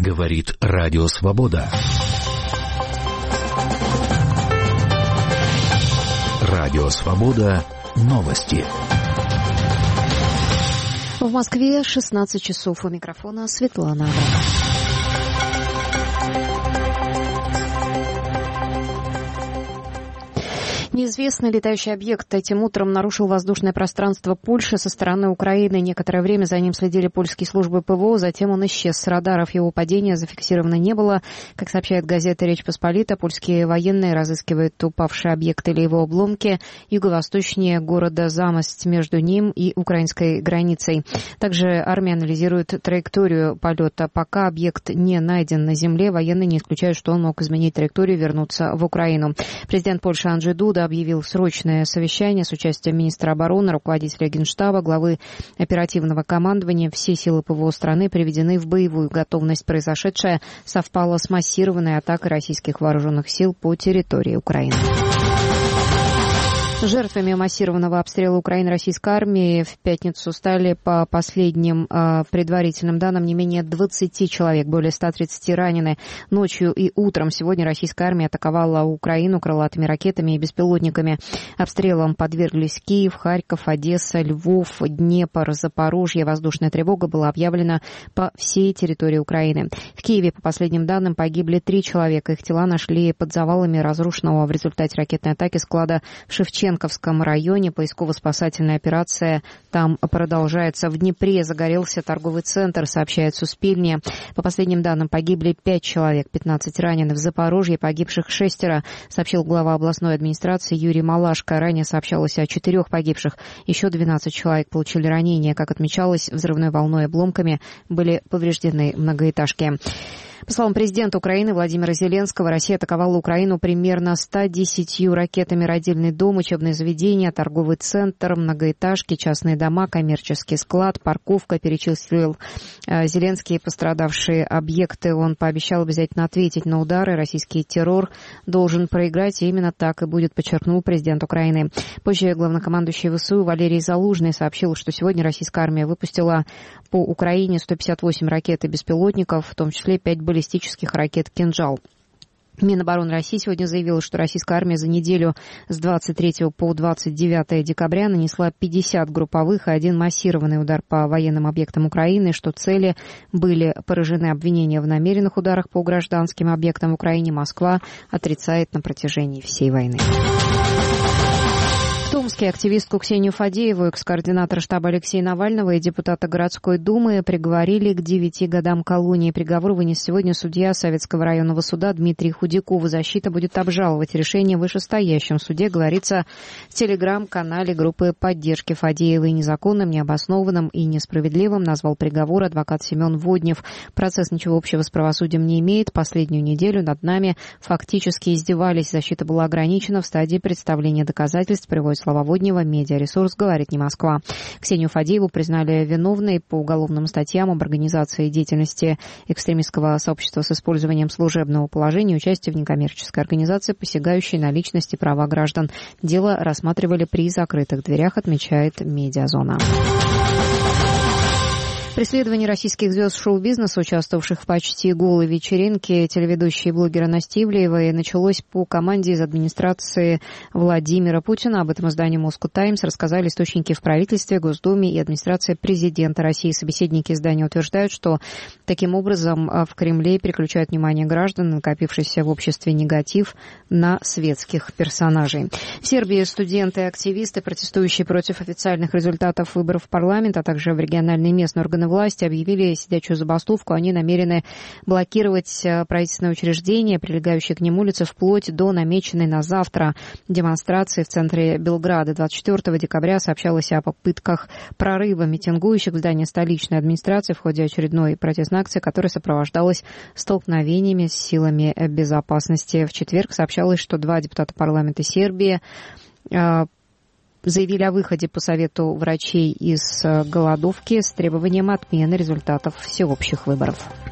Говорит Радио Свобода. Радио Свобода. Новости. В Москве 16 часов. У микрофона Светлана Абрамова. Неизвестный летающий объект этим утром нарушил воздушное пространство Польши со стороны Украины. Некоторое время за ним следили польские службы ПВО, затем он исчез с радаров. Его падения зафиксировано не было. Как сообщает газета «Речь Посполита», польские военные разыскивают упавший объект или его обломки юго-восточнее города Замость, между ним и украинской границей. Также армия анализирует траекторию полета. Пока объект не найден на земле, военные не исключают, что он мог изменить траекторию и вернуться в Украину. Президент Польши Анджей Дуда объявил срочное совещание с участием министра обороны, руководителя Генштаба, главы оперативного командования. Все силы ПВО страны приведены в боевую готовность. Произошедшее совпало с массированной атакой российских вооруженных сил по территории Украины. Жертвами массированного обстрела Украины российской армии в пятницу стали, по последним предварительным данным, не менее 20 человек, более 130 ранены. Ночью и утром сегодня российская армия атаковала Украину крылатыми ракетами и беспилотниками. Обстрелам подверглись Киев, Харьков, Одесса, Львов, Днепр, Запорожье. Воздушная тревога была объявлена по всей территории Украины. В Киеве, по последним данным, погибли 3 человека. Их тела нашли под завалами разрушенного в результате ракетной атаки склада в Шевченковском районе. Поисково-спасательная операция там продолжается. В Днепре загорелся торговый центр, сообщает Суспильне. По последним данным, погибли 5 человек, 15 ранены. В Запорожье погибших 6, сообщил глава областной администрации Юрий Малашко. Ранее сообщалось о 4 погибших. Еще 12 человек получили ранения. Как отмечалось, взрывной волной и обломками были повреждены многоэтажки. По словам президента Украины Владимира Зеленского, Россия атаковала Украину примерно 110 ракетами. Родильный дом, учебные заведения, торговый центр, многоэтажки, частные дома, коммерческий склад, парковка. Перечислил Зеленский пострадавшие объекты. Он пообещал обязательно ответить на удары. Российский террор должен проиграть, и именно так и будет, подчеркнул президент Украины. Позже главнокомандующий ВСУ Валерий Залужный сообщил, что сегодня российская армия выпустила по Украине 158 ракет и беспилотников, в том числе 5 баллистических ракет «Кинжал». Минобороны России сегодня заявила, что российская армия за неделю с 23 по 29 декабря нанесла 50 групповых и 1 массированный удар по военным объектам Украины, что цели были поражены. Обвинения в намеренных ударах по гражданским объектам в Украине Москва отрицает на протяжении всей войны. В Томске активистку Ксению Фадееву, экс-координатора штаба Алексея Навального и депутата городской думы приговорили к 9 годам колонии. Приговор вынес сегодня судья Советского районного суда Дмитрий Худяков. Защита будет обжаловать решение в вышестоящем суде, говорится в телеграм-канале группы поддержки Фадеевой. Незаконным, необоснованным и несправедливым назвал приговор адвокат Семен Воднев. Процесс ничего общего с правосудием не имеет. Последнюю неделю над нами фактически издевались. Защита была ограничена в стадии представления доказательств, приводит слова Воднева. Медиаресурс «Говорит не Москва». Ксению Фадееву признали виновной по уголовным статьям об организации деятельности экстремистского сообщества с использованием служебного положения и участия в некоммерческой организации, посягающей на личность и права граждан. Дело рассматривали при закрытых дверях, отмечает Медиазона. Преследование российских звезд шоу-бизнеса, участвовавших в почти голой вечеринке телеведущей и блогера Насти Ивлеевой, началось по команде из администрации Владимира Путина. Об этом изданию Moscow Times рассказали источники в правительстве, Госдуме и администрации президента России. Собеседники издания утверждают, что таким образом в Кремле переключают внимание граждан, накопившийся в обществе негатив, на светских персонажей. В Сербии студенты и активисты, протестующие против официальных результатов выборов в парламент, а также в региональные и местные органы власти, объявили сидячую забастовку. Они намерены блокировать правительственные учреждения, прилегающие к ним улицы, вплоть до намеченной на завтра демонстрации в центре Белграда. 24 декабря сообщалось о попытках прорыва митингующих в здание столичной администрации в ходе очередной протестной акции, которая сопровождалась столкновениями с силами безопасности. В четверг сообщалось, что 2 депутата парламента Сербии заявили о выходе по совету врачей из голодовки с требованием отмены результатов всеобщих выборов.